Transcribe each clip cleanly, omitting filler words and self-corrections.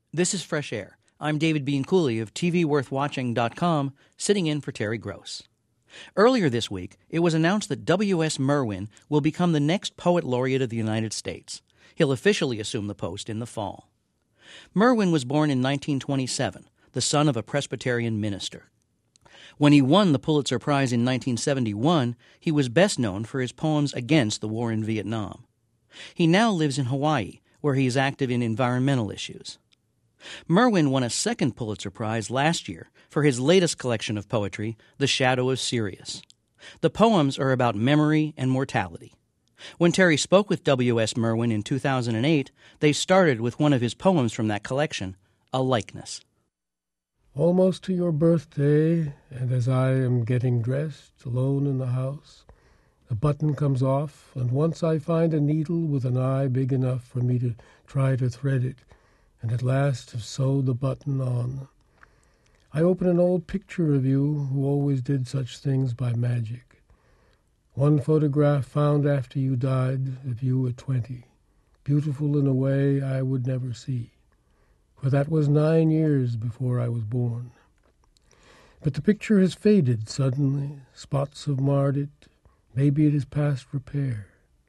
This is Fresh Air. I'm David Bean Cooley of TVWorthWatching.com, sitting in for Terry Gross. Earlier this week, it was announced that W.S. Merwin will become the next Poet Laureate of the United States. He'll officially assume the post in the fall. Merwin was born in 1927, the son of a Presbyterian minister. When he won the Pulitzer Prize in 1971, he was best known for his poems against the war in Vietnam. He now lives in Hawaii, where he is active in environmental issues. Merwin won a second Pulitzer Prize last year for his latest collection of poetry, The Shadow of Sirius. The poems are about memory and mortality. When Terry spoke with W.S. Merwin in 2008, they started with one of his poems from that collection, A Likeness. Almost to your birthday, and as I am getting dressed, alone in the house, a button comes off, and once I find a needle with an eye big enough for me to try to thread it, and at last have sewed the button on. I open an old picture of you who always did such things by magic. One photograph found after you died of you at 20, beautiful in a way I would never see, for that was 9 years before I was born. But the picture has faded suddenly, spots have marred it, maybe it is past repair.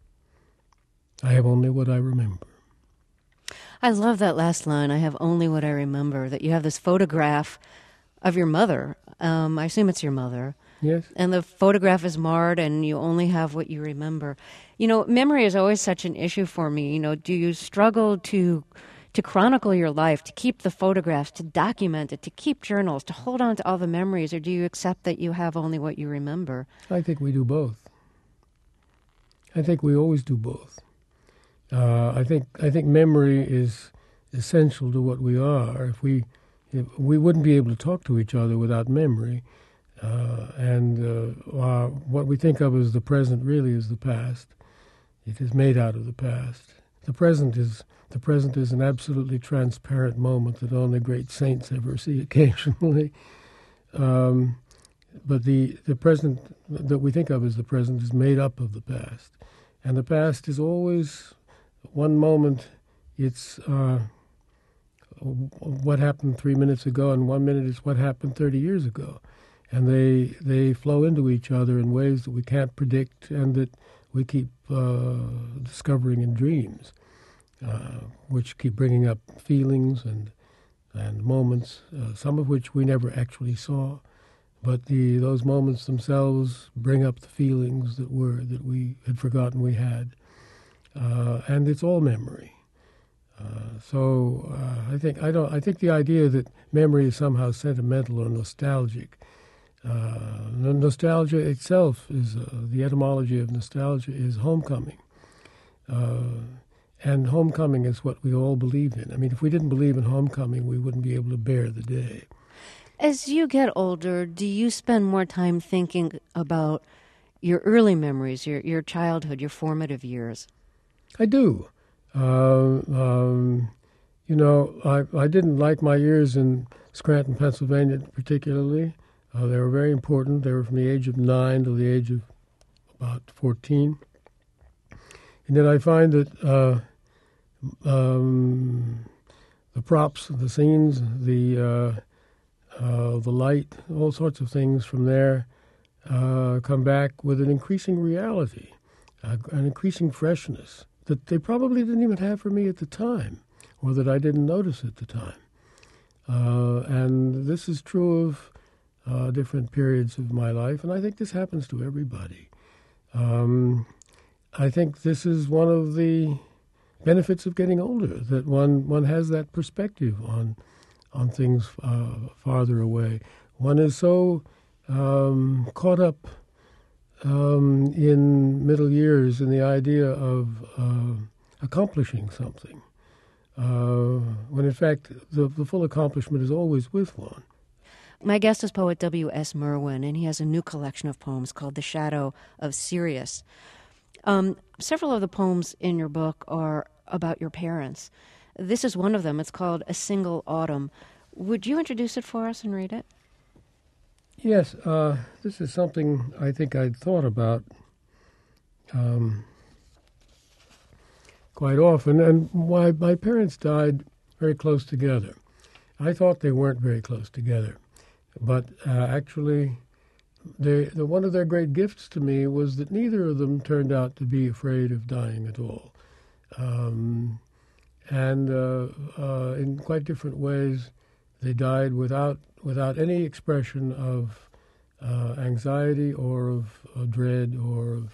I have only what I remember. I love that last line, I have only what I remember, that you have this photograph of your mother. I assume it's your mother. Yes. And the photograph is marred and you only have what you remember. You know, memory is always such an issue for me. You know, do you struggle to chronicle your life, to keep the photographs, to document it, to keep journals, to hold on to all the memories, or do you accept that you have only what you remember? I think we do both. I think we always do both. I think memory is essential to what we are. If we wouldn't be able to talk to each other without memory, what we think of as the present really is the past. It is made out of the past. The present is an absolutely transparent moment that only great saints ever see occasionally. But the present that we think of as the present is made up of the past, and the past is always one moment. It's what happened 3 minutes ago, and 1 minute is what happened 30 years ago. And they flow into each other in ways that we can't predict and that we keep discovering in dreams, which keep bringing up feelings and moments, some of which we never actually saw. But those moments themselves bring up the feelings that we had forgotten we had. And it's all memory. I think the idea that memory is somehow sentimental or nostalgic. Nostalgia itself is the etymology of nostalgia is homecoming, and homecoming is what we all believe in. I mean, if we didn't believe in homecoming, we wouldn't be able to bear the day. As you get older, do you spend more time thinking about your early memories, your childhood, your formative years? I do. I didn't like my years in Scranton, Pennsylvania particularly. They were very important. They were from the age of 9 to the age of about 14. And then I find that the props, the scenes, the light, all sorts of things from there come back with an increasing reality, an increasing freshness that they probably didn't even have for me at the time, or that I didn't notice at the time. And this is true of different periods of my life, and I think this happens to everybody. I think this is one of the benefits of getting older, that one has that perspective on things farther away. One is so caught up in middle years in the idea of accomplishing something, when in fact the full accomplishment is always with one. My guest is poet W.S. Merwin, and he has a new collection of poems called The Shadow of Sirius. Several of the poems in your book are about your parents. This is one of them. It's called A Single Autumn. Would you introduce it for us and read it? Yes, this is something I think I'd thought about quite often. And my parents died very close together. I thought they weren't very close together, but actually, one of their great gifts to me was that neither of them turned out to be afraid of dying at all. And in quite different ways, they died without any expression of anxiety or of dread or of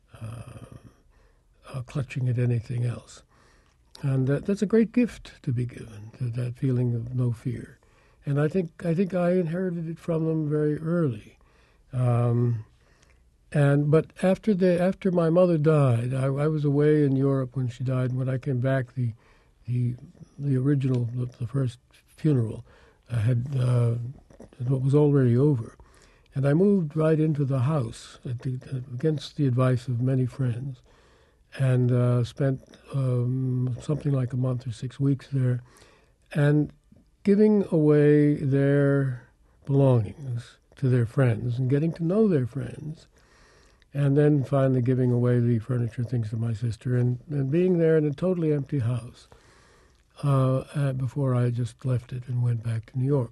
clutching at anything else. And that's a great gift to be given, to that feeling of no fear. And I think I inherited it from them very early. But after my mother died, I was away in Europe when she died. And when I came back, the original, the first funeral, was already over, and I moved right into the house against the advice of many friends, and spent something like a month or 6 weeks there, and giving away their belongings to their friends and getting to know their friends, and then finally giving away the furniture, things to my sister, and being there in a totally empty house before I just left it and went back to New York.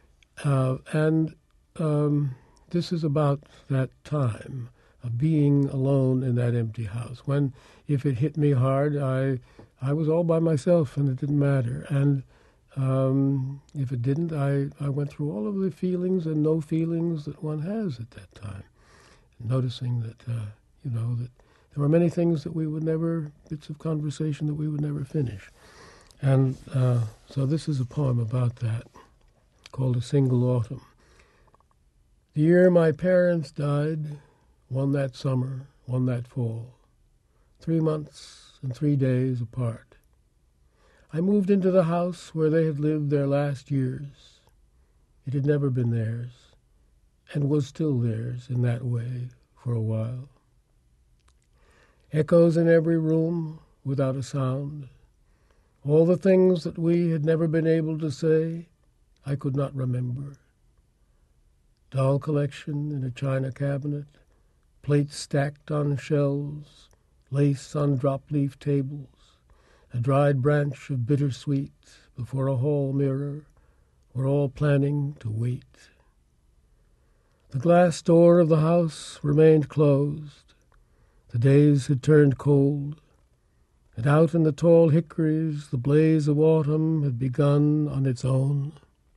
This is about that time of being alone in that empty house. When, if it hit me hard, I was all by myself and it didn't matter. And if it didn't, I went through all of the feelings and no feelings that one has at that time. Noticing that, that there were many things that we would never, bits of conversation that we would never finish. And so this is a poem about that, called A Single Autumn. The year my parents died, one that summer, one that fall, 3 months and 3 days apart. I moved into the house where they had lived their last years. It had never been theirs, and was still theirs in that way for a while. Echoes in every room without a sound. All the things that we had never been able to say, I could not remember. Doll collection in a china cabinet, plates stacked on shelves, lace on drop-leaf tables, a dried branch of bittersweet before a hall mirror. We're all planning to wait. The glass door of the house remained closed. The days had turned cold, and out in the tall hickories the blaze of autumn had begun on its own.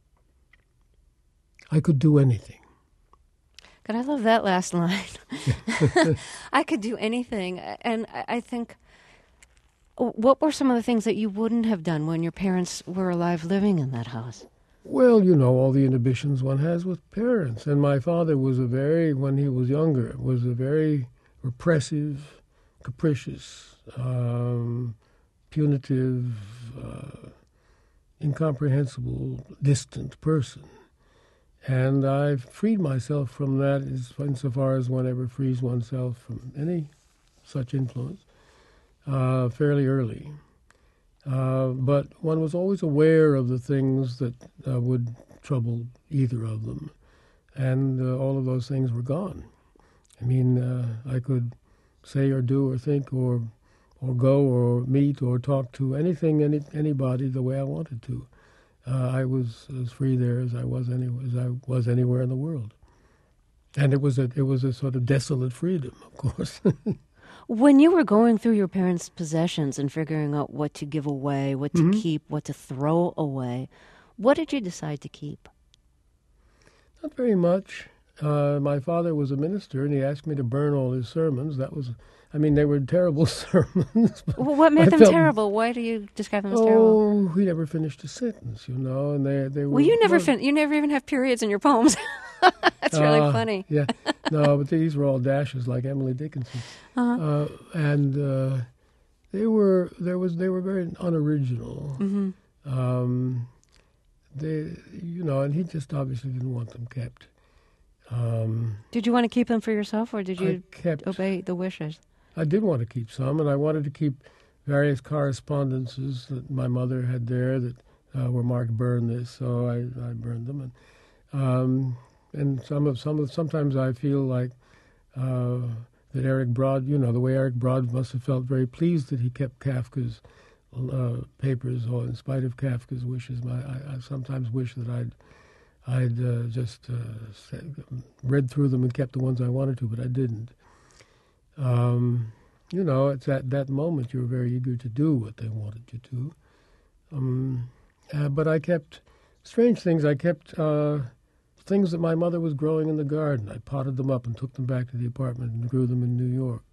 I could do anything. God, I love that last line. I could do anything. And I think, what were some of the things that you wouldn't have done when your parents were alive living in that house? Well, all the inhibitions one has with parents. And my father was when he was younger, was a very repressive, capricious, punitive, incomprehensible, distant person. And I've freed myself from that insofar as one ever frees oneself from any such influence fairly early. But one was always aware of the things that would trouble either of them. And all of those things were gone. I mean, I could say or do or think or go or meet or talk to anybody the way I wanted to. I was as free there as I was anywhere in the world, and it was a sort of desolate freedom, of course. When you were going through your parents' possessions and figuring out what to give away, what to keep, what to throw away, what did you decide to keep? Not very much. My father was a minister, and he asked me to burn all his sermons. They were terrible sermons. Well, what made them terrible? Why do you describe them as terrible? Oh, he never finished a sentence, and they were... Well, you never even have periods in your poems. That's really funny. Yeah, no, but these were all dashes like Emily Dickinson. Uh-huh. They were very unoriginal. Mm-hmm. And he just obviously didn't want them kept. Did you want to keep them for yourself, or did you obey the wishes? I did want to keep some, and I wanted to keep various correspondences that my mother had there that were marked "burn this," so I burned them. And sometimes I feel like that Eric Broad, the way Eric Broad must have felt very pleased that he kept Kafka's papers, or in spite of Kafka's wishes. I sometimes wish that I'd just read through them and kept the ones I wanted to, but I didn't. It's at that moment you're very eager to do what they wanted you to. But I kept strange things. I kept things that my mother was growing in the garden. I potted them up and took them back to the apartment and grew them in New York.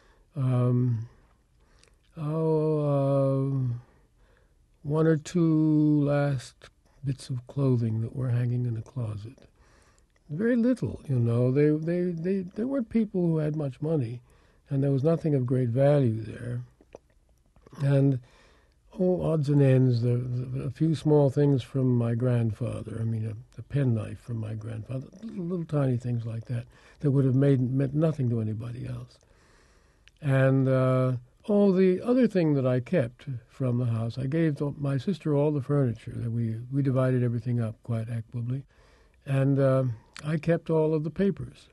One or two last bits of clothing that were hanging in the closet. Very little, They weren't people who had much money, and there was nothing of great value there. And odds and ends, a few small things from my grandfather. I mean, a penknife from my grandfather, little tiny things like that would have meant nothing to anybody else. And the other thing that I kept from the house, I gave my sister all the furniture. That we divided everything up quite equitably. And I kept all of the papers.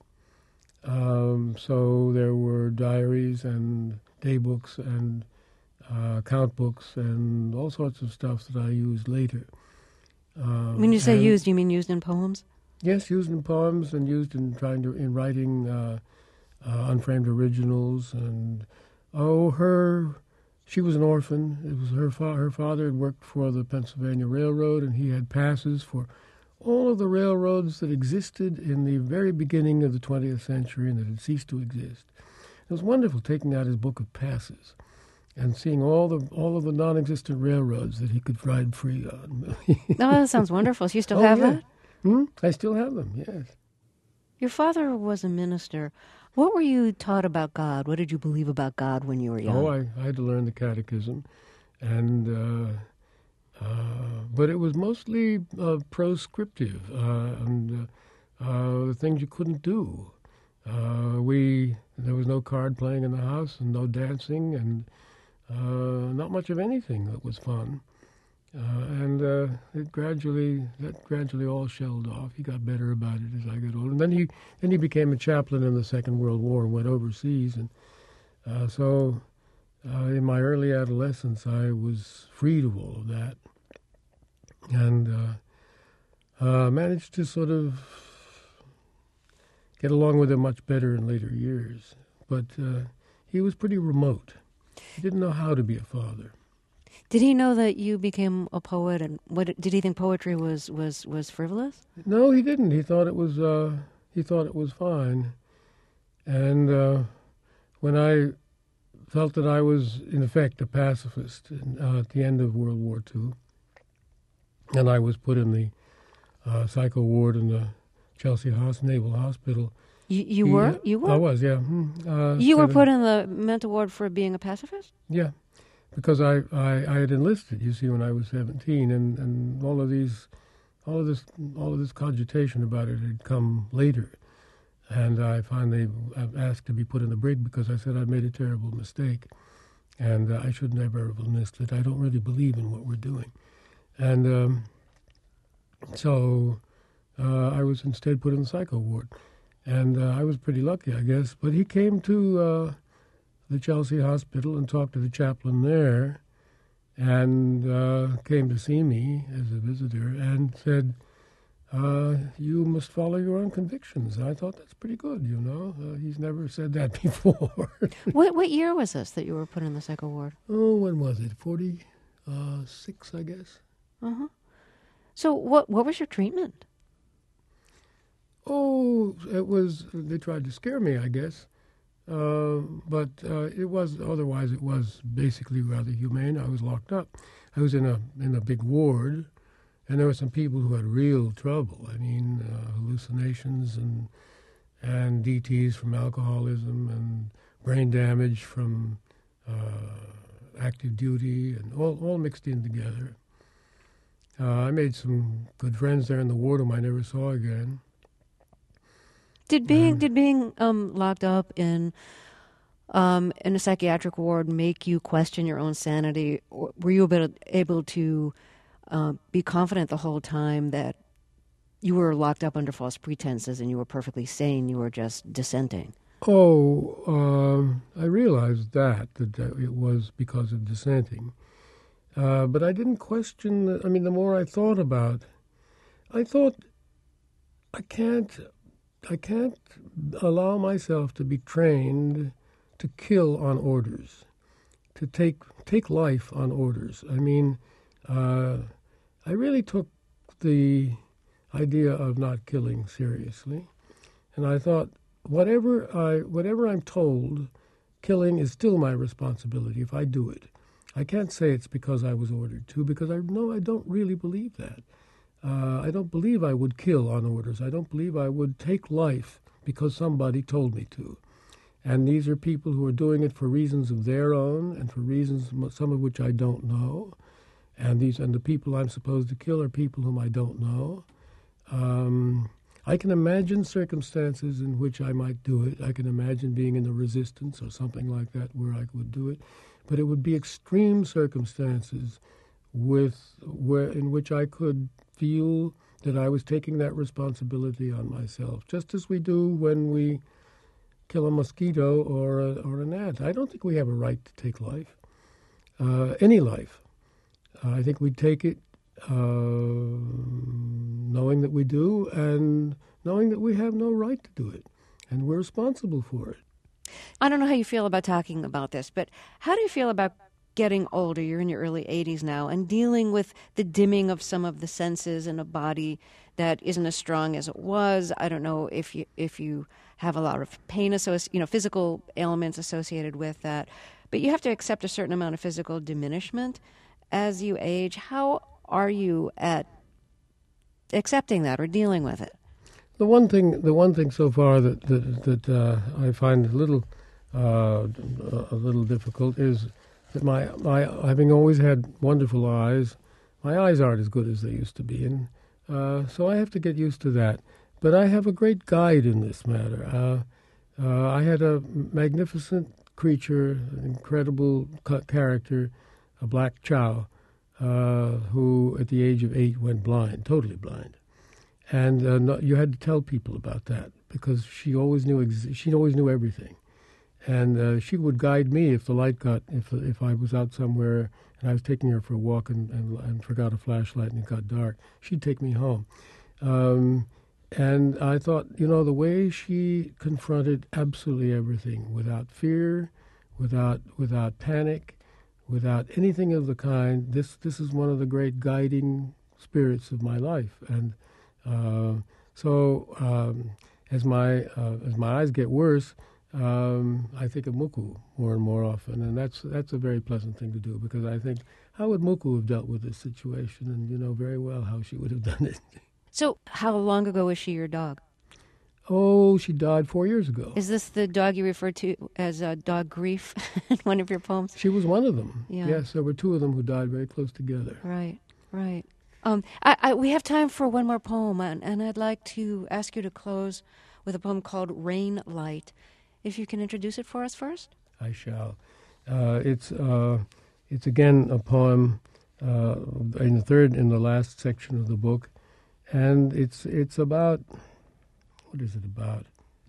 So there were diaries and day books and account books and all sorts of stuff that I used later. When you say used, you mean used in poems? Yes, used in poems and used in writing unframed originals. And she was an orphan. It was her father had worked for the Pennsylvania Railroad, and he had passes for all of the railroads that existed in the very beginning of the 20th century and that had ceased to exist. It was wonderful taking out his book of passes and seeing all of the non-existent railroads that he could ride free on. That sounds wonderful. So you still have that? I still have them, yes. Your father was a minister. What were you taught about God? What did you believe about God when you were young? I had to learn the catechism, and but it was mostly proscriptive and things you couldn't do. There was no card playing in the house and no dancing and not much of anything that was fun. And that gradually all shelled off. He got better about it as I got older. And then he became a chaplain in the Second World War and went overseas. And so in my early adolescence, I was freed of all of that, and managed to sort of get along with him much better in later years. But he was pretty remote. He didn't know how to be a father. Did he know that you became a poet, and did he think poetry was frivolous? No, he didn't. He thought it was fine. And when I felt that I was in effect a pacifist at the end of World War II, and I was put in the psycho ward in the Chelsea Naval Hospital. You were? I was, yeah. You were put in the mental ward for being a pacifist? Yeah. Because I had enlisted, you see, when I was 17, and all of this cogitation about it had come later, and I finally asked to be put in the brig because I said I'd made a terrible mistake, and I should never have enlisted. I don't really believe in what we're doing, and so I was instead put in the psycho ward, and I was pretty lucky, I guess. But he came to the Chelsea Hospital and talked to the chaplain there, and came to see me as a visitor and said, you must follow your own convictions. And I thought, that's pretty good, He's never said that before. What year was this that you were put in the psycho ward? Oh, when was it? 46, I guess. Uh-huh. So what was your treatment? Oh, they tried to scare me, I guess. But it was basically rather humane. I was locked up. I was in a big ward, and there were some people who had real trouble. I mean, hallucinations and DTs from alcoholism and brain damage from active duty, and all mixed in together. I made some good friends there in the ward whom I never saw again. Did being locked up in a psychiatric ward make you question your own sanity? Or were you able to be confident the whole time that you were locked up under false pretenses and you were perfectly sane? You were just dissenting. I realized that it was because of dissenting, But I didn't question. The more I thought about, I thought I can't allow myself to be trained to kill on orders, to take life on orders. I really took the idea of not killing seriously, and I thought whatever I'm told, killing is still my responsibility if I do it. I can't say it's because I was ordered to, because I don't really believe that. I don't believe I would kill on orders. I don't believe I would take life because somebody told me to. And these are people who are doing it for reasons of their own and for reasons some of which I don't know. And the people I'm supposed to kill are people whom I don't know. I can imagine circumstances in which I might do it. I can imagine being in the resistance or something like that where I would do it. But it would be extreme circumstances in which I could feel that I was taking that responsibility on myself, just as we do when we kill a mosquito or an ant. I don't think we have a right to take life, any life. I think we take it knowing that we do and knowing that we have no right to do it, and we're responsible for it. I don't know how you feel about talking about this, but how do you feel about getting older? You're in your early 80s now, and dealing with the dimming of some of the senses in a body that isn't as strong as it was. I don't know if you have a lot of pain physical ailments associated with that, but you have to accept a certain amount of physical diminishment as you age. How are you at accepting that or dealing with it? The one thing so far that I find a little difficult is that my having always had wonderful eyes, my eyes aren't as good as they used to be, and so I have to get used to that. But I have a great guide in this matter. I had a magnificent creature, an incredible character, a black chow, who at the age of 8 went blind, totally blind. And you had to tell people about that because she always knew everything, and she would guide me if the light if I was out somewhere and I was taking her for a walk and forgot a flashlight and it got dark, she'd take me home. And I thought, the way she confronted absolutely everything without fear, without panic, without anything of the kind. This is one of the great guiding spirits of my life, and. As my eyes get worse, I think of Muku more and more often, and that's a very pleasant thing to do because I think how would Muku have dealt with this situation, and you know very well how she would have done it. So, how long ago was she your dog? Oh, she died 4 years ago. Is this the dog you refer to as dog grief in one of your poems? She was one of them. Yeah. Yes, there were 2 of them who died very close together. Right. We have time for one more poem, and I'd like to ask you to close with a poem called Rain Light. If you can introduce it for us first. I shall. It's again a poem in the last section of the book, and it's about, what is it about?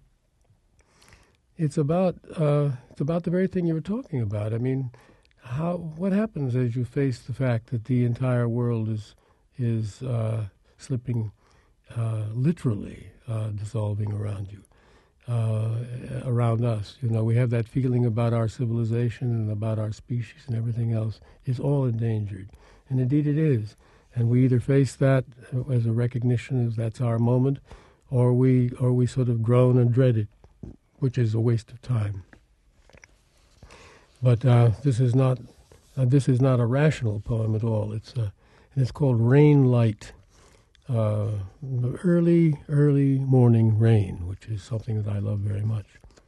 It's about the very thing you were talking about. I mean, what happens as you face the fact that the entire world is slipping, literally dissolving around you, around us. You know, we have that feeling about our civilization and about our species and everything else is all endangered, and indeed it is. And we either face that as a recognition as that's our moment, or we sort of groan and dread it, which is a waste of time. But this is not a rational poem at all. It's called Rain Light, early morning rain, which is something that I love very much.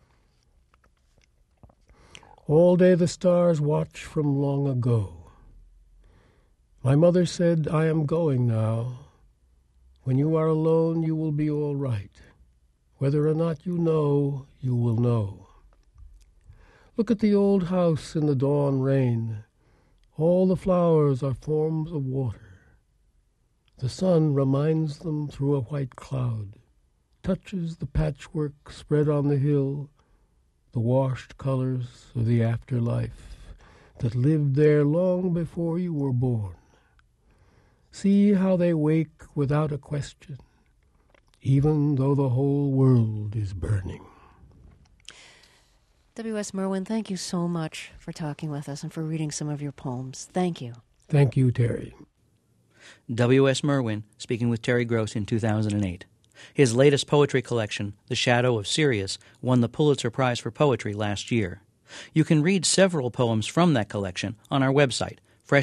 All day the stars watch from long ago. My mother said, I am going now. When you are alone, you will be all right. Whether or not you know, you will know. Look at the old house in the dawn rain. All the flowers are forms of water. The sun reminds them through a white cloud, touches the patchwork spread on the hill, the washed colors of the afterlife, that lived there long before you were born. See how they wake without a question, even though the whole world is burning. W.S. Merwin, thank you so much for talking with us and for reading some of your poems. Thank you. Thank you, Terry. W.S. Merwin speaking with Terry Gross in 2008. His latest poetry collection, The Shadow of Sirius, won the Pulitzer Prize for Poetry last year. You can read several poems from that collection on our website,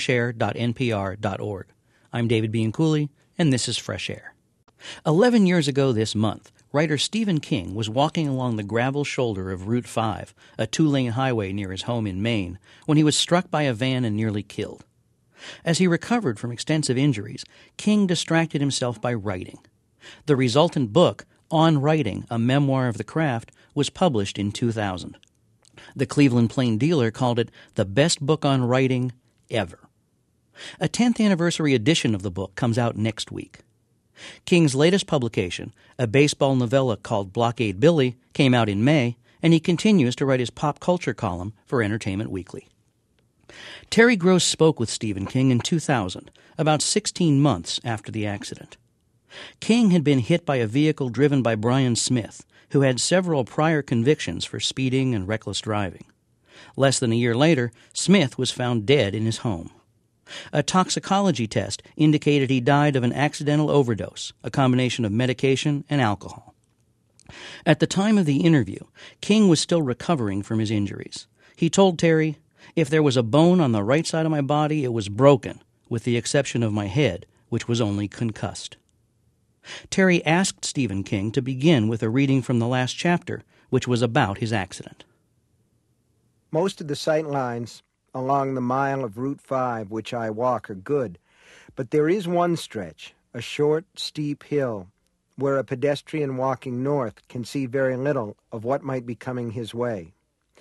freshair.npr.org. I'm David Bianculli, and this is Fresh Air. 11 years ago this month, writer Stephen King was walking along the gravel shoulder of Route 5, a two-lane highway near his home in Maine, when he was struck by a van and nearly killed. As he recovered from extensive injuries, King distracted himself by writing. The resultant book, On Writing, a Memoir of the Craft, was published in 2000. The Cleveland Plain Dealer called it the best book on writing ever. A 10th anniversary edition of the book comes out next week. King's latest publication, a baseball novella called Blockade Billy, came out in May, and he continues to write his pop culture column for Entertainment Weekly. Terry Gross spoke with Stephen King in 2000, about 16 months after the accident. King had been hit by a vehicle driven by Brian Smith, who had several prior convictions for speeding and reckless driving. Less than a year later, Smith was found dead in his home. A toxicology test indicated he died of an accidental overdose, a combination of medication and alcohol. At the time of the interview, King was still recovering from his injuries. He told Terry, "If there was a bone on the right side of my body, it was broken, with the exception of my head, which was only concussed." Terry asked Stephen King to begin with a reading from the last chapter, which was about his accident. Most of the sight lines along the mile of Route 5 which I walk are good, but there is one stretch, a short, steep hill, where a pedestrian walking north can see very little of what might be coming his way.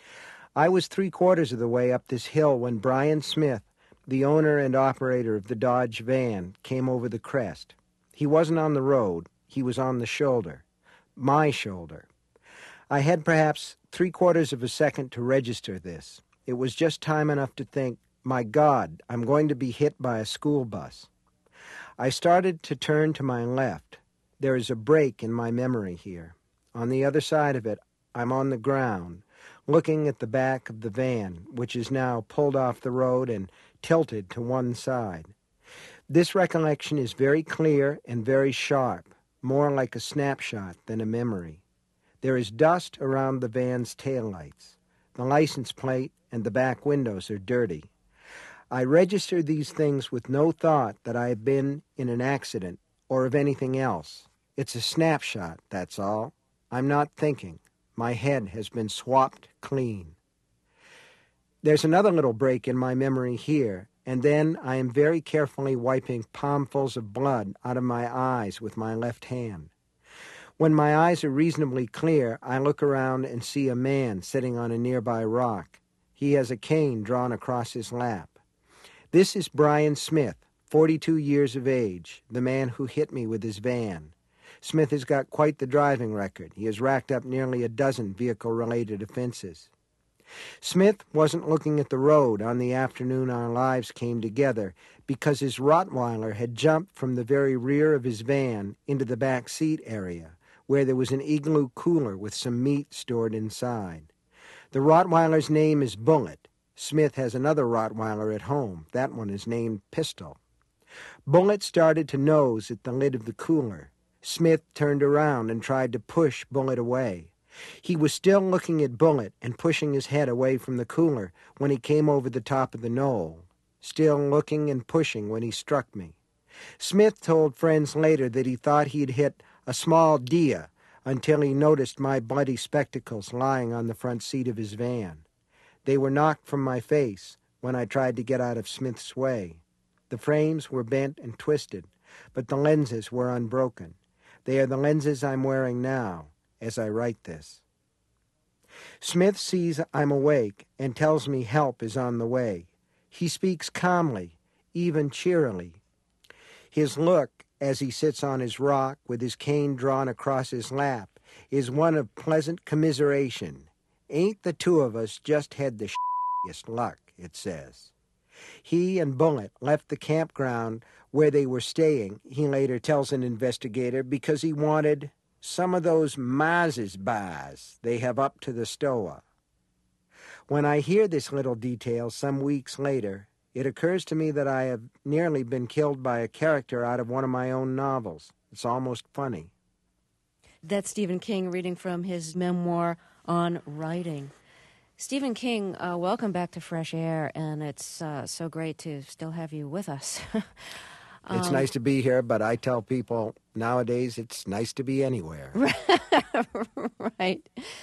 I was 3/4 of the way up this hill when Brian Smith, the owner and operator of the Dodge van, came over the crest. He wasn't on the road, he was on the shoulder, my shoulder. I had perhaps 3/4 of a second to register this. It was just time enough to think, my God, I'm going to be hit by a school bus. I started to turn to my left. There is a break in my memory here. On the other side of it, I'm on the ground, looking at the back of the van, which is now pulled off the road and tilted to one side. This recollection is very clear and very sharp, more like a snapshot than a memory. There is dust around the van's taillights. The license plate and the back windows are dirty. I register these things with no thought that I have been in an accident or of anything else. It's a snapshot, that's all. I'm not thinking. My head has been swapped clean. There's another little break in my memory here, and then I am very carefully wiping palmfuls of blood out of my eyes with my left hand. When my eyes are reasonably clear, I look around and see a man sitting on a nearby rock. He has a cane drawn across his lap. This is Brian Smith, 42 years of age, the man who hit me with his van. Smith has got quite the driving record. He has racked up nearly a dozen vehicle-related offenses. Smith wasn't looking at the road on the afternoon our lives came together because his Rottweiler had jumped from the very rear of his van into the back seat area, where there was an igloo cooler with some meat stored inside. The Rottweiler's name is Bullet. Smith has another Rottweiler at home. That one is named Pistol. Bullet started to nose at the lid of the cooler. Smith turned around and tried to push Bullet away. He was still looking at Bullet and pushing his head away from the cooler when he came over the top of the knoll, still looking and pushing when he struck me. Smith told friends later that he thought he'd hit a small deer until he noticed my bloody spectacles lying on the front seat of his van. They were knocked from my face when I tried to get out of Smith's way. The frames were bent and twisted, but the lenses were unbroken. They are the lenses I'm wearing now as I write this. Smith sees I'm awake and tells me help is on the way. He speaks calmly, even cheerily. His look, as he sits on his rock with his cane drawn across his lap, is one of pleasant commiseration. Ain't the two of us just had the shittiest luck, it says. He and Bullitt left the campground where they were staying, he later tells an investigator, because he wanted some of those Maz's bars they have up to the stoa. When I hear this little detail some weeks later, it occurs to me that I have nearly been killed by a character out of one of my own novels. It's almost funny. That's Stephen King reading from his memoir on writing. Stephen King, welcome back to Fresh Air, and it's so great to still have you with us. It's nice to be here, but I tell people nowadays it's nice to be anywhere. Right.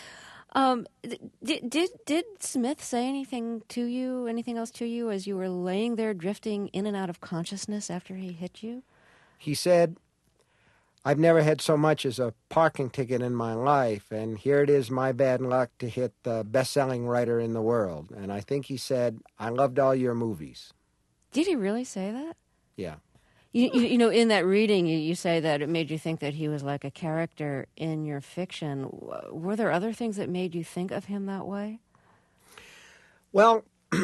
Did Smith say anything to you, anything else to you, as you were laying there drifting in and out of consciousness after he hit you? He said, I've never had so much as a parking ticket in my life, and here it is my bad luck to hit the best-selling writer in the world. And I think he said, I loved all your movies. Did he really say that? Yeah. You know, in that reading, you say that it made you think that he was like a character in your fiction. Were there other things that made you think of him that way? Well,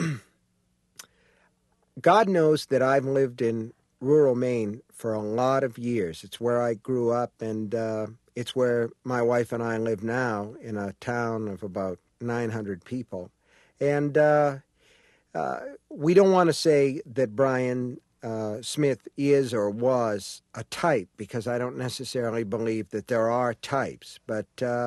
God knows that I've lived in rural Maine for a lot of years. It's where I grew up, and it's where my wife and I live now, in a town of about 900 people. And we don't want to say that Brian Smith is or was a type, because I don't necessarily believe that there are types. But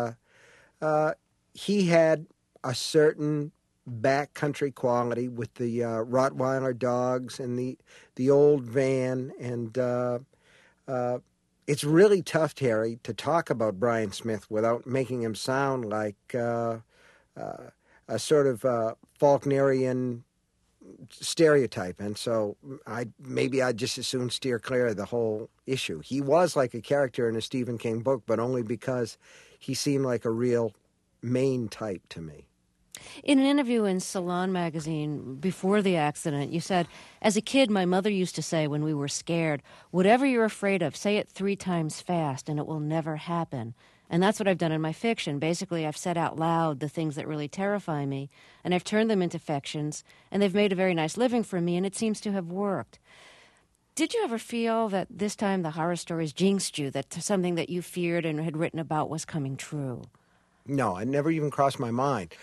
he had a certain backcountry quality with the Rottweiler dogs and the old van. And it's really tough, Terry, to talk about Brian Smith without making him sound like a sort of Faulknerian stereotype, and so I'd just as soon steer clear of the whole issue. He was like a character in a Stephen King book, but only because he seemed like a real Maine type to me. In an interview in Salon magazine before the accident, you said, as a kid, my mother used to say when we were scared, whatever you're afraid of, say it 3 times fast and it will never happen. And that's what I've done in my fiction. Basically, I've said out loud the things that really terrify me, and I've turned them into fictions, and they've made a very nice living for me, and it seems to have worked. Did you ever feel that this time the horror stories jinxed you, that something that you feared and had written about was coming true? No, it never even crossed my mind.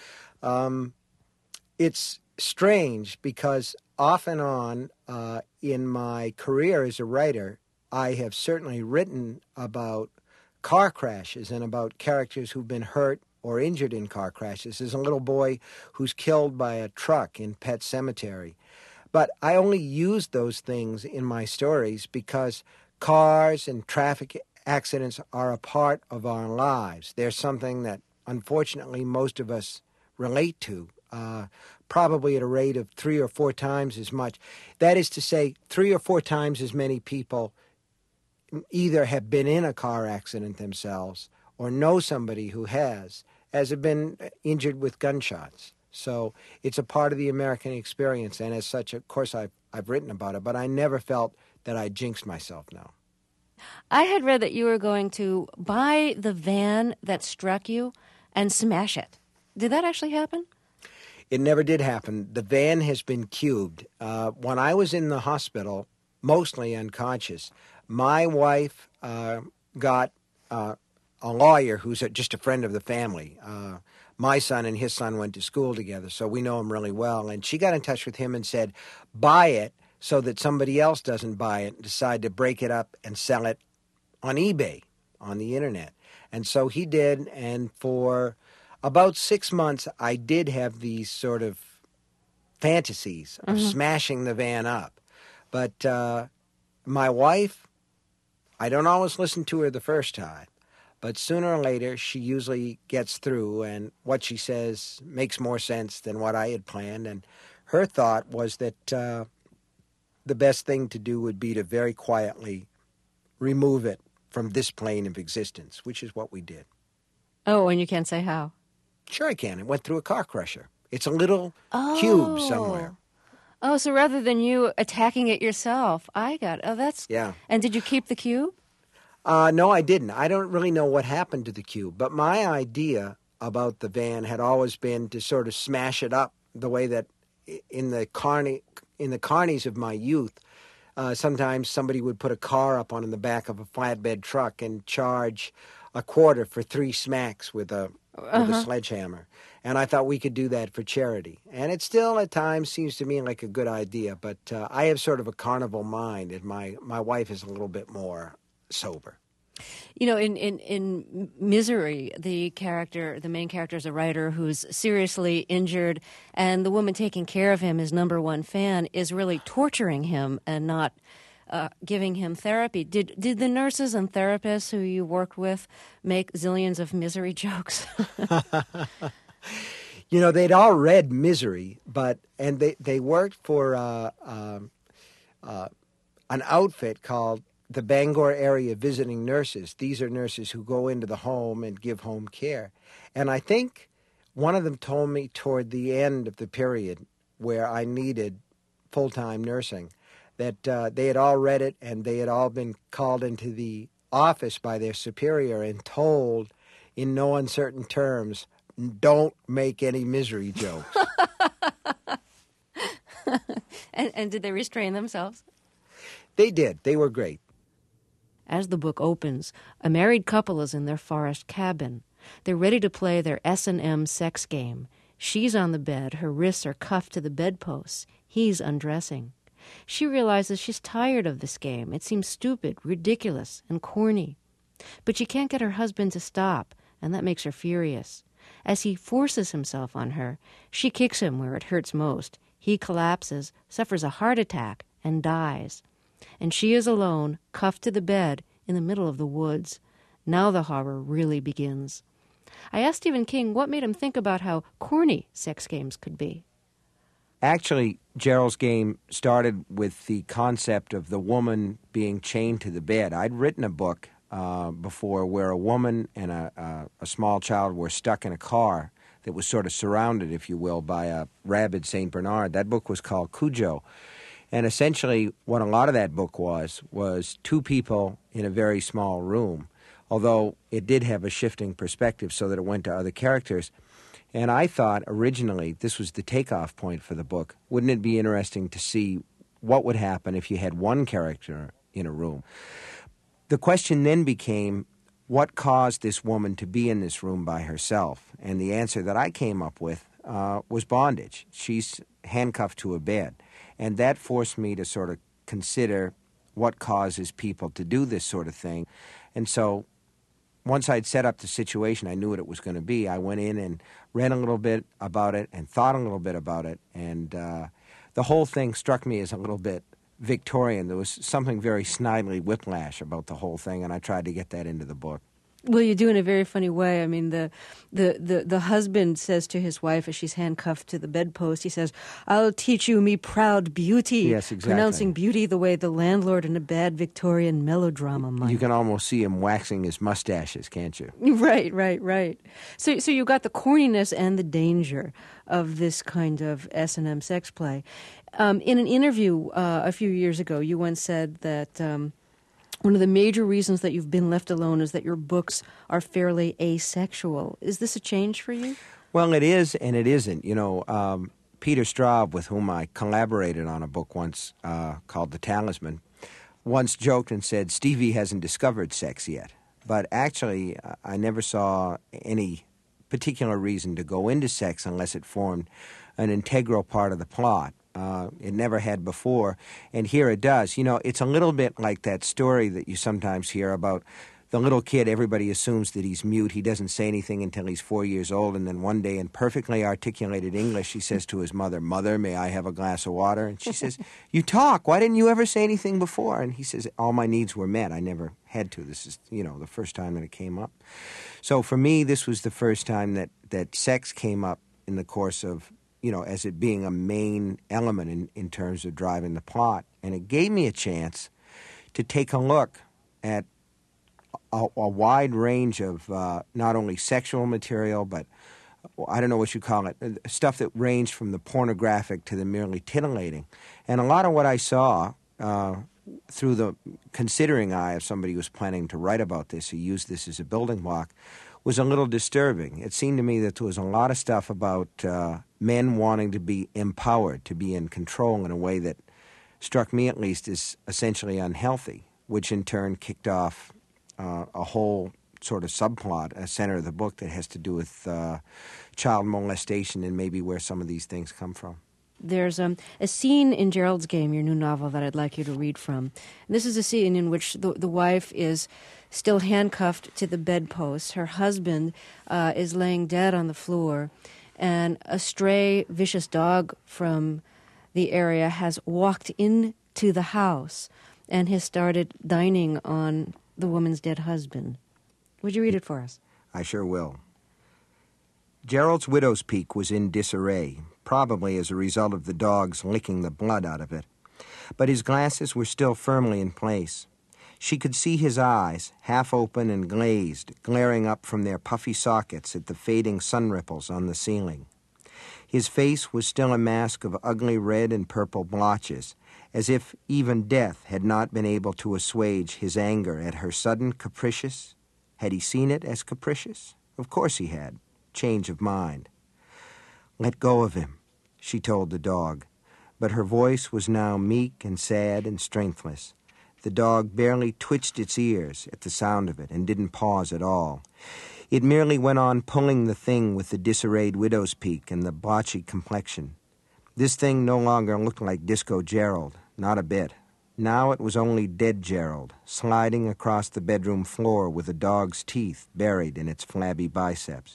It's strange because off and on in my career as a writer, I have certainly written about car crashes and about characters who've been hurt or injured in car crashes. There's a little boy who's killed by a truck in Pet Sematary. But I only use those things in my stories because cars and traffic accidents are a part of our lives. They're something that, unfortunately, most of us relate to, probably at a rate of 3 or 4 times as much. That is to say, 3 or 4 times as many people either have been in a car accident themselves or know somebody who has, as have been injured with gunshots. So it's a part of the American experience, and as such, of course, I've written about it, but I never felt that I jinxed myself now. I had read that you were going to buy the van that struck you and smash it. Did that actually happen? It never did happen. The van has been cubed. When I was in the hospital, mostly unconscious, my wife got a lawyer who's just a friend of the family. My son and his son went to school together, so we know him really well. And she got in touch with him and said, buy it so that somebody else doesn't buy it and decide to break it up and sell it on eBay, on the internet. And so he did, and for about 6 months, I did have these sort of fantasies of smashing the van up. But my wife, I don't always listen to her the first time, but sooner or later she usually gets through, and what she says makes more sense than what I had planned. And her thought was that the best thing to do would be to very quietly remove it from this plane of existence, which is what we did. Oh, and you can't say how? Sure I can. It went through a car crusher. It's a little cube somewhere. Oh, so rather than you attacking it yourself, that's... Yeah. And did you keep the cube? No, I didn't. I don't really know what happened to the cube, but my idea about the van had always been to sort of smash it up the way that in the carnies of my youth, sometimes somebody would put a car up on the back of a flatbed truck and charge a quarter for 3 smacks with a sledgehammer. And I thought we could do that for charity. And it still at times seems to me like a good idea, but I have sort of a carnival mind, and my wife is a little bit more sober. You know, in Misery, the main character is a writer who's seriously injured, and the woman taking care of him, his number one fan, is really torturing him and not giving him therapy. Did the nurses and therapists who you worked with make zillions of misery jokes? You know, they'd all read Misery, and they worked for an outfit called the Bangor Area Visiting Nurses. These are nurses who go into the home and give home care. And I think one of them told me toward the end of the period where I needed full-time nursing that they had all read it, and they had all been called into the office by their superior and told in no uncertain terms, don't make any misery jokes. And did they restrain themselves? They did. They were great. As the book opens, a married couple is in their forest cabin. They're ready to play their S&M sex game. She's on the bed, her wrists are cuffed to the bedposts. He's undressing. She realizes she's tired of this game. It seems stupid, ridiculous, and corny. But she can't get her husband to stop, and that makes her furious. As he forces himself on her, she kicks him where it hurts most. He collapses, suffers a heart attack, and dies. And she is alone, cuffed to the bed, in the middle of the woods. Now the horror really begins. I asked Stephen King what made him think about how corny sex games could be. Actually, Gerald's Game started with the concept of the woman being chained to the bed. I'd written a book before where a woman and a small child were stuck in a car that was sort of surrounded, if you will, by a rabid St. Bernard. That book was called Cujo. And essentially what a lot of that book was 2 people in a very small room, although it did have a shifting perspective so that it went to other characters. And I thought originally this was the takeoff point for the book. Wouldn't it be interesting to see what would happen if you had one character in a room? The question then became, what caused this woman to be in this room by herself? And the answer that I came up with was bondage. She's handcuffed to a bed. And that forced me to sort of consider what causes people to do this sort of thing. And so once I'd set up the situation, I knew what it was going to be. I went in and read a little bit about it and thought a little bit about it. And the whole thing struck me as a little bit Victorian. There was something very snidely Whiplash about the whole thing, and I tried to get that into the book. Well, you do in a very funny way. I mean, the husband says to his wife as she's handcuffed to the bedpost, he says, "I'll teach you me proud beauty." Yes, exactly. Pronouncing beauty the way the landlord in a bad Victorian melodrama might. You can almost see him waxing his mustaches, can't you? Right. So you got the corniness and the danger of this kind of S&M sex play. In an interview a few years ago, you once said that one of the major reasons that you've been left alone is that your books are fairly asexual. Is this a change for you? Well, it is and it isn't. You know, Peter Straub, with whom I collaborated on a book once called The Talisman, once joked and said, Stevie hasn't discovered sex yet. But actually, I never saw any particular reason to go into sex unless it formed an integral part of the plot. It never had before, and here it does. You know, it's a little bit like that story that you sometimes hear about the little kid. Everybody assumes that he's mute. He doesn't say anything until he's 4 years old, and then one day in perfectly articulated English, he says to his mother, "Mother, may I have a glass of water?" And she says, "You talk. Why didn't you ever say anything before?" And he says, "All my needs were met. I never had to. This is, you know, the first time that it came up." So for me, this was the first time that sex came up in the course of, you know, as it being a main element in terms of driving the plot. And it gave me a chance to take a look at a wide range of not only sexual material, but I don't know what you call it, stuff that ranged from the pornographic to the merely titillating. And a lot of what I saw through the considering eye of somebody who was planning to write about this, who used this as a building block, was a little disturbing. It seemed to me that there was a lot of stuff about men wanting to be empowered, to be in control in a way that struck me at least as essentially unhealthy, which in turn kicked off a whole sort of subplot, a center of the book that has to do with child molestation and maybe where some of these things come from. There's a scene in Gerald's Game, your new novel, that I'd like you to read from. And this is a scene in which the wife is still handcuffed to the bedpost. Her husband is laying dead on the floor, and a stray, vicious dog from the area has walked into the house and has started dining on the woman's dead husband. Would you read it for us? I sure will. Gerald's widow's peak was in disarray, probably as a result of the dog's licking the blood out of it. But his glasses were still firmly in place. She could see his eyes, half open and glazed, glaring up from their puffy sockets at the fading sun ripples on the ceiling. His face was still a mask of ugly red and purple blotches, as if even death had not been able to assuage his anger at her sudden capricious. Had he seen it as capricious? Of course he had. Change of mind. "Let go of him," she told the dog, but her voice was now meek and sad and strengthless. The dog barely twitched its ears at the sound of it and didn't pause at all. It merely went on pulling the thing with the disarrayed widow's peak and the blotchy complexion. This thing no longer looked like Disco Gerald, not a bit. Now it was only dead Gerald, sliding across the bedroom floor with a dog's teeth buried in its flabby biceps.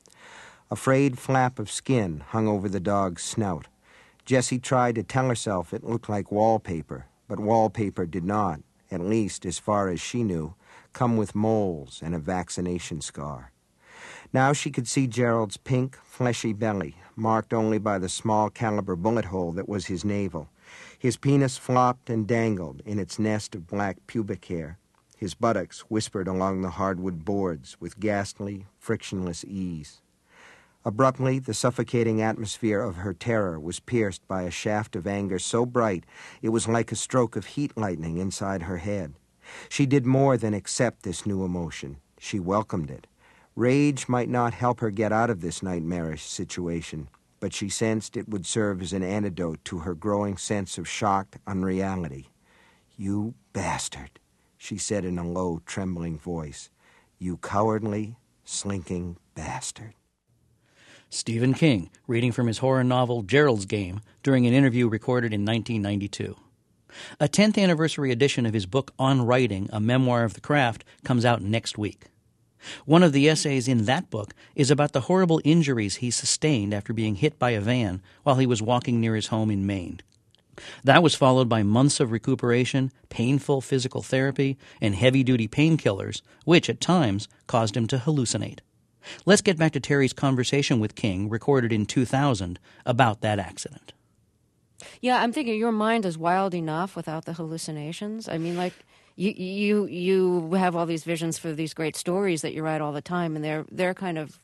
A frayed flap of skin hung over the dog's snout. Jessie tried to tell herself it looked like wallpaper, but wallpaper did not, at least as far as she knew, come with moles and a vaccination scar. Now she could see Gerald's pink, fleshy belly, marked only by the small-caliber bullet hole that was his navel. His penis flopped and dangled in its nest of black pubic hair. His buttocks whispered along the hardwood boards with ghastly, frictionless ease. Abruptly, the suffocating atmosphere of her terror was pierced by a shaft of anger so bright it was like a stroke of heat lightning inside her head. She did more than accept this new emotion. She welcomed it. Rage might not help her get out of this nightmarish situation, but she sensed it would serve as an antidote to her growing sense of shocked unreality. "You bastard," she said in a low, trembling voice. "You cowardly, slinking bastard." Stephen King, reading from his horror novel Gerald's Game during an interview recorded in 1992. A 10th anniversary edition of his book On Writing, A Memoir of the Craft, comes out next week. One of the essays in that book is about the horrible injuries he sustained after being hit by a van while he was walking near his home in Maine. That was followed by months of recuperation, painful physical therapy, and heavy-duty painkillers, which at times caused him to hallucinate. Let's get back to Terry's conversation with King, recorded in 2000, about that accident. Yeah, I'm thinking your mind is wild enough without the hallucinations. I mean, like, you have all these visions for these great stories that you write all the time, and they're kind of,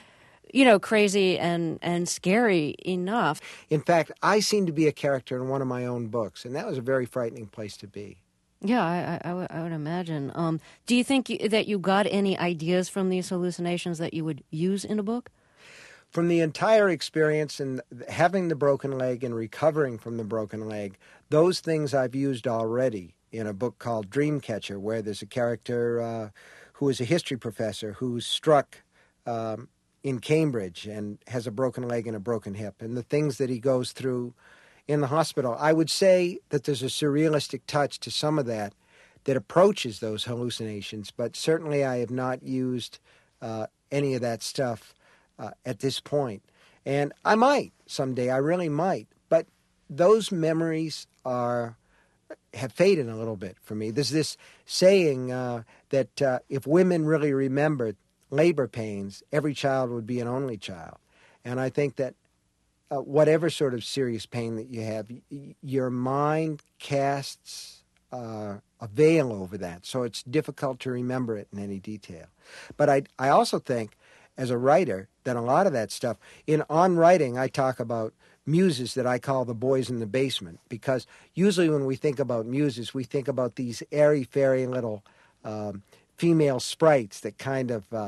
crazy and scary enough. In fact, I seem to be a character in one of my own books, and that was a very frightening place to be. Yeah, I would imagine. Do you think that you got any ideas from these hallucinations that you would use in a book? From the entire experience and having the broken leg and recovering from the broken leg, those things I've used already in a book called Dreamcatcher, where there's a character who is a history professor who's struck in Cambridge and has a broken leg and a broken hip, and the things that he goes through in the hospital. I would say that there's a surrealistic touch to some of that approaches those hallucinations, but certainly I have not used any of that stuff at this point. And I might someday, I really might, but those memories have faded a little bit for me. There's this saying that if women really remembered labor pains, every child would be an only child. And I think that whatever sort of serious pain that you have, your mind casts a veil over that, so it's difficult to remember it in any detail. But I also think, as a writer, that a lot of that stuff, on writing, I talk about muses that I call the boys in the basement, because usually when we think about muses, we think about these airy-fairy little female sprites that kind of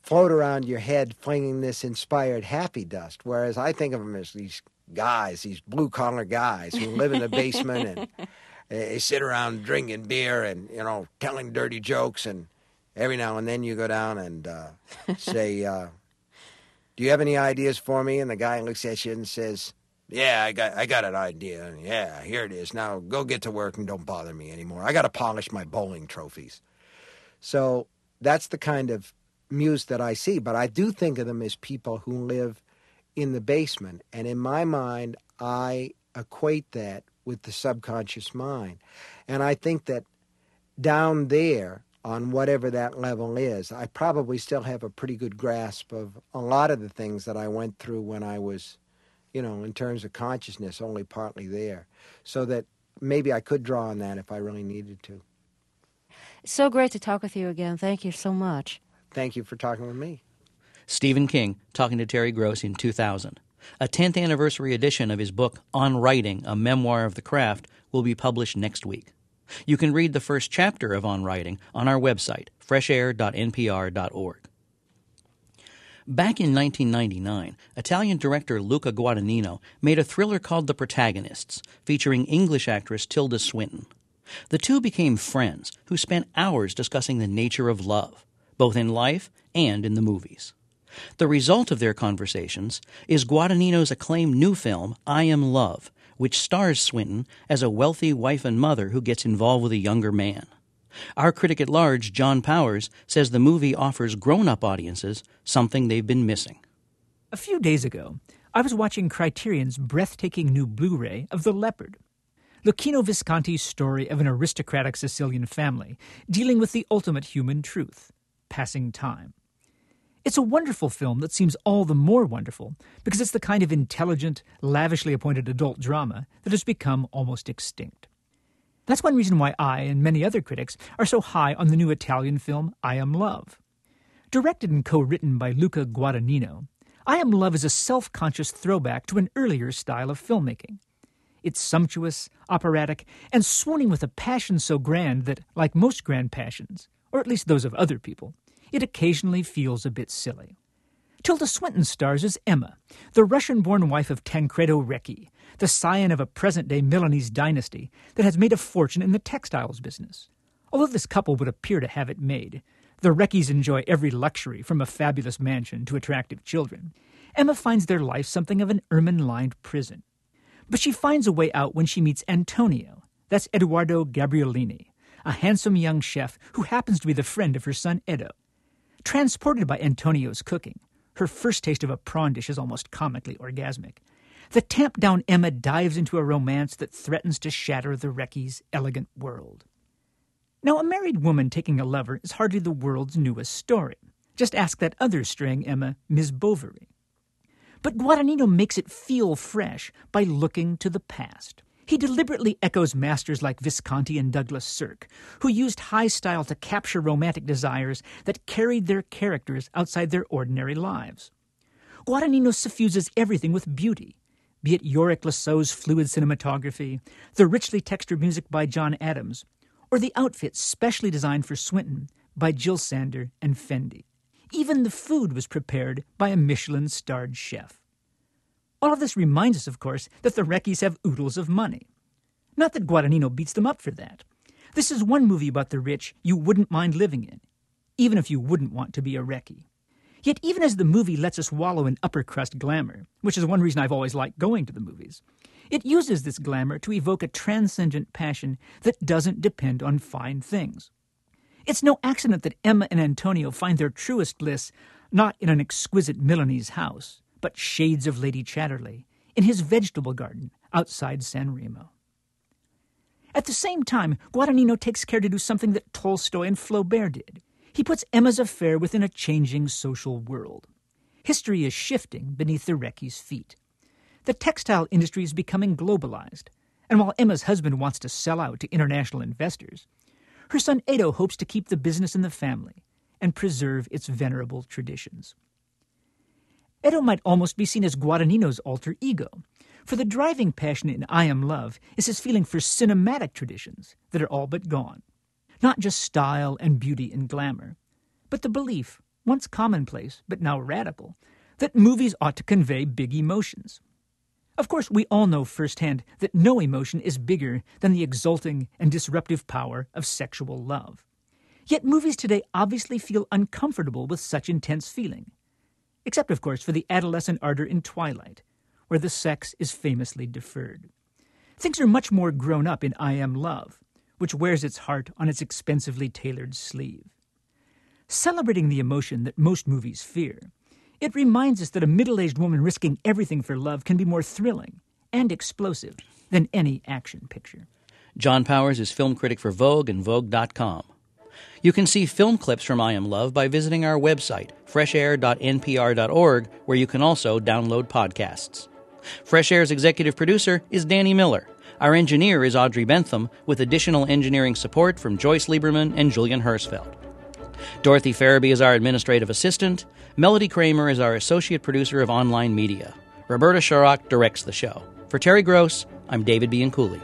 float around your head flinging this inspired happy dust, whereas I think of them as these guys, these blue-collar guys who live in the basement and they sit around drinking beer and, telling dirty jokes, and every now and then you go down and say, do you have any ideas for me? And the guy looks at you and says, yeah, I got an idea. And yeah, here it is. Now go get to work and don't bother me anymore. I got to polish my bowling trophies. So that's the kind of muse that I see. But I do think of them as people who live in the basement. And in my mind, I equate that with the subconscious mind. And I think that down there, on whatever that level is, I probably still have a pretty good grasp of a lot of the things that I went through when I was, in terms of consciousness, only partly there. So that maybe I could draw on that if I really needed to. It's so great to talk with you again. Thank you so much. Thank you for talking with me. Stephen King talking to Terry Gross in 2000. A 10th anniversary edition of his book On Writing, A Memoir of the Craft, will be published next week. You can read the first chapter of On Writing on our website, freshair.npr.org. Back in 1999, Italian director Luca Guadagnino made a thriller called The Protagonists, featuring English actress Tilda Swinton. The two became friends who spent hours discussing the nature of love, both in life and in the movies. The result of their conversations is Guadagnino's acclaimed new film, I Am Love, which stars Swinton as a wealthy wife and mother who gets involved with a younger man. Our critic at large, John Powers, says the movie offers grown-up audiences something they've been missing. A few days ago, I was watching Criterion's breathtaking new Blu-ray of The Leopard, Luchino Visconti's story of an aristocratic Sicilian family dealing with the ultimate human truth, passing time. It's a wonderful film that seems all the more wonderful because it's the kind of intelligent, lavishly appointed adult drama that has become almost extinct. That's one reason why I and many other critics are so high on the new Italian film I Am Love. Directed and co-written by Luca Guadagnino, I Am Love is a self-conscious throwback to an earlier style of filmmaking. It's sumptuous, operatic, and swooning with a passion so grand that, like most grand passions, or at least those of other people, it occasionally feels a bit silly. Tilda Swinton stars as Emma, the Russian-born wife of Tancredo Recchi, the scion of a present-day Milanese dynasty that has made a fortune in the textiles business. Although this couple would appear to have it made, the Recchis enjoy every luxury from a fabulous mansion to attractive children. Emma finds their life something of an ermine-lined prison. But she finds a way out when she meets Antonio, that's Edoardo Gabriellini, a handsome young chef who happens to be the friend of her son Edo. Transported by Antonio's cooking, her first taste of a prawn dish is almost comically orgasmic. The tamped-down Emma dives into a romance that threatens to shatter the Recchi's elegant world. Now, a married woman taking a lover is hardly the world's newest story. Just ask that other straying Emma, Ms. Bovary. But Guadagnino makes it feel fresh by looking to the past. He deliberately echoes masters like Visconti and Douglas Sirk, who used high style to capture romantic desires that carried their characters outside their ordinary lives. Guadagnino suffuses everything with beauty, be it Yorick Lassau's fluid cinematography, the richly textured music by John Adams, or the outfits specially designed for Swinton by Jill Sander and Fendi. Even the food was prepared by a Michelin-starred chef. All of this reminds us, of course, that the Recchis have oodles of money. Not that Guadagnino beats them up for that. This is one movie about the rich you wouldn't mind living in, even if you wouldn't want to be a Recchi. Yet even as the movie lets us wallow in upper-crust glamour, which is one reason I've always liked going to the movies, it uses this glamour to evoke a transcendent passion that doesn't depend on fine things. It's no accident that Emma and Antonio find their truest bliss not in an exquisite Milanese house, but shades of Lady Chatterley, in his vegetable garden outside San Remo. At the same time, Guadagnino takes care to do something that Tolstoy and Flaubert did. He puts Emma's affair within a changing social world. History is shifting beneath the Recchi's feet. The textile industry is becoming globalized, and while Emma's husband wants to sell out to international investors, her son Edo hopes to keep the business in the family and preserve its venerable traditions. Edo might almost be seen as Guadagnino's alter ego, for the driving passion in I Am Love is his feeling for cinematic traditions that are all but gone. Not just style and beauty and glamour, but the belief once commonplace but now radical, that movies ought to convey big emotions. Of course, we all know firsthand that no emotion is bigger than the exulting and disruptive power of sexual love. Yet movies today obviously feel uncomfortable with such intense feeling. Except, of course, for the adolescent ardor in Twilight, where the sex is famously deferred. Things are much more grown up in I Am Love, which wears its heart on its expensively tailored sleeve. Celebrating the emotion that most movies fear, it reminds us that a middle-aged woman risking everything for love can be more thrilling and explosive than any action picture. John Powers is film critic for Vogue and Vogue.com. You can see film clips from I Am Love by visiting our website, freshair.npr.org, where you can also download podcasts. Fresh Air's executive producer is Danny Miller. Our engineer is Audrey Bentham, with additional engineering support from Joyce Lieberman and Julian Hersfeld. Dorothy Farabee is our administrative assistant. Melody Kramer is our associate producer of online media. Roberta Sharrock directs the show. For Terry Gross, I'm David Bianculli.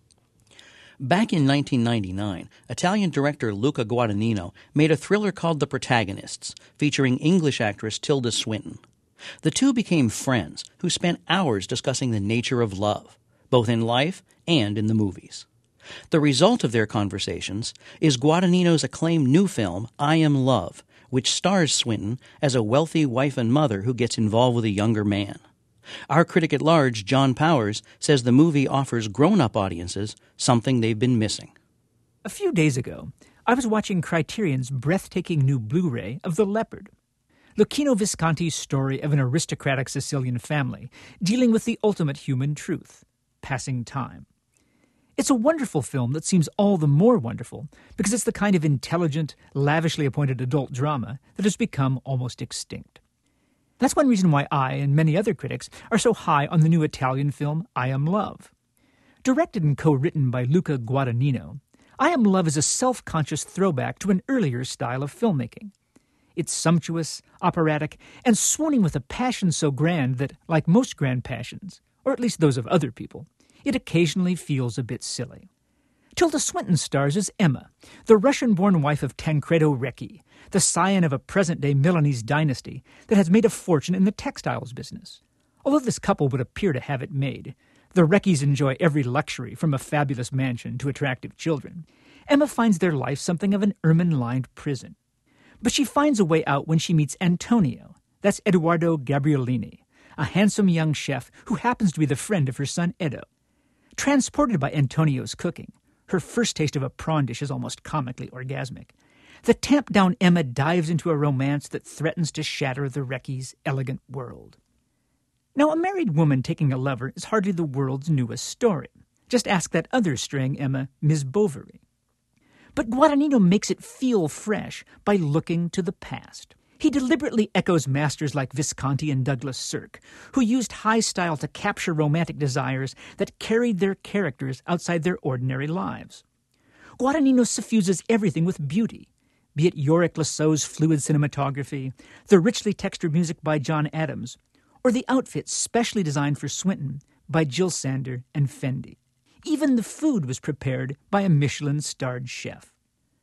Back in 1999, Italian director Luca Guadagnino made a thriller called The Protagonists, featuring English actress Tilda Swinton. The two became friends who spent hours discussing the nature of love, both in life and in the movies. The result of their conversations is Guadagnino's acclaimed new film, I Am Love, which stars Swinton as a wealthy wife and mother who gets involved with a younger man. Our critic at large, John Powers, says the movie offers grown-up audiences something they've been missing. A few days ago, I was watching Criterion's breathtaking new Blu-ray of The Leopard, Luchino Visconti's story of an aristocratic Sicilian family dealing with the ultimate human truth, passing time. It's a wonderful film that seems all the more wonderful because it's the kind of intelligent, lavishly appointed adult drama that has become almost extinct. That's one reason why I and many other critics are so high on the new Italian film I Am Love. Directed and co-written by Luca Guadagnino, I Am Love is a self-conscious throwback to an earlier style of filmmaking. It's sumptuous, operatic, and swooning with a passion so grand that, like most grand passions, or at least those of other people, it occasionally feels a bit silly. Tilda Swinton stars as Emma, the Russian-born wife of Tancredo Recchi, the scion of a present-day Milanese dynasty that has made a fortune in the textiles business. Although this couple would appear to have it made, the Recchis enjoy every luxury from a fabulous mansion to attractive children. Emma finds their life something of an ermine-lined prison. But she finds a way out when she meets Antonio, that's Edoardo Gabriellini, a handsome young chef who happens to be the friend of her son Edo. Transported by Antonio's cooking, her first taste of a prawn dish is almost comically orgasmic. The tamped-down Emma dives into a romance that threatens to shatter the Recchi's elegant world. Now, a married woman taking a lover is hardly the world's newest story. Just ask that other straying Emma, Ms. Bovary. But Guadagnino makes it feel fresh by looking to the past. He deliberately echoes masters like Visconti and Douglas Sirk, who used high style to capture romantic desires that carried their characters outside their ordinary lives. Guadagnino suffuses everything with beauty, be it Yorick Lasso's fluid cinematography, the richly textured music by John Adams, or the outfits specially designed for Swinton by Jill Sander and Fendi. Even the food was prepared by a Michelin-starred chef.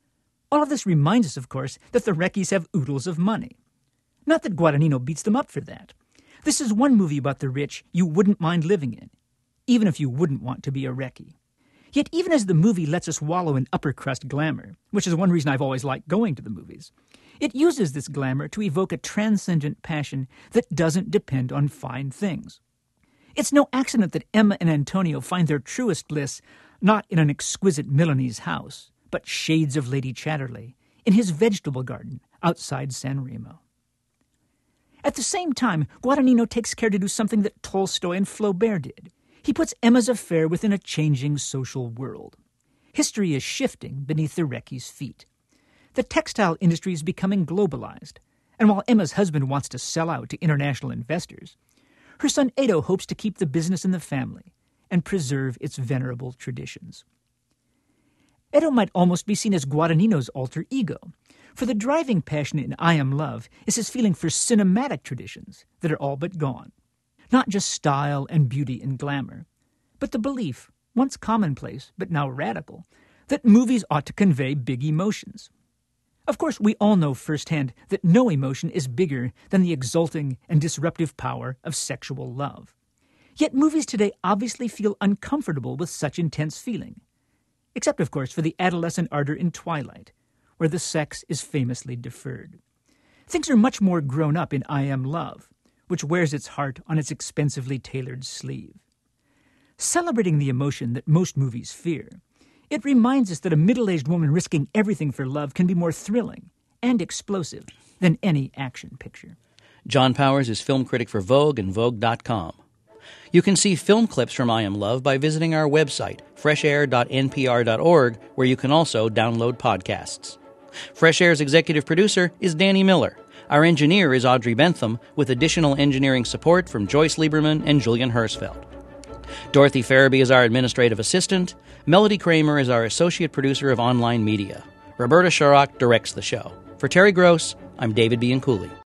All of this reminds us, of course, that the Recchis have oodles of money. Not that Guadagnino beats them up for that. This is one movie about the rich you wouldn't mind living in, even if you wouldn't want to be a Recchi. Yet even as the movie lets us wallow in upper-crust glamour, which is one reason I've always liked going to the movies, it uses this glamour to evoke a transcendent passion that doesn't depend on fine things. It's no accident that Emma and Antonio find their truest bliss not in an exquisite Milanese house, but shades of Lady Chatterley in his vegetable garden outside San Remo. At the same time, Guadagnino takes care to do something that Tolstoy and Flaubert did. He puts Emma's affair within a changing social world. History is shifting beneath the Recchi's feet. The textile industry is becoming globalized, and while Emma's husband wants to sell out to international investors, her son Edo hopes to keep the business in the family and preserve its venerable traditions. Edo might almost be seen as Guadagnino's alter ego, for the driving passion in I Am Love is his feeling for cinematic traditions that are all but gone. Not just style and beauty and glamour, but the belief, once commonplace but now radical, that movies ought to convey big emotions. Of course, we all know firsthand that no emotion is bigger than the exulting and disruptive power of sexual love. Yet movies today obviously feel uncomfortable with such intense feeling. Except, of course, for the adolescent ardor in Twilight, where the sex is famously deferred. Things are much more grown up in I Am Love, which wears its heart on its expensively tailored sleeve. Celebrating the emotion that most movies fear, it reminds us that a middle-aged woman risking everything for love can be more thrilling and explosive than any action picture. John Powers is film critic for Vogue and Vogue.com. You can see film clips from I Am Love by visiting our website, freshair.npr.org, where you can also download podcasts. Fresh Air's executive producer is Danny Miller. Our engineer is Audrey Bentham, with additional engineering support from Joyce Lieberman and Julian Hersfeld. Dorothy Farabee is our administrative assistant. Melody Kramer is our associate producer of online media. Roberta Sharrock directs the show. For Terry Gross, I'm David Bianculli.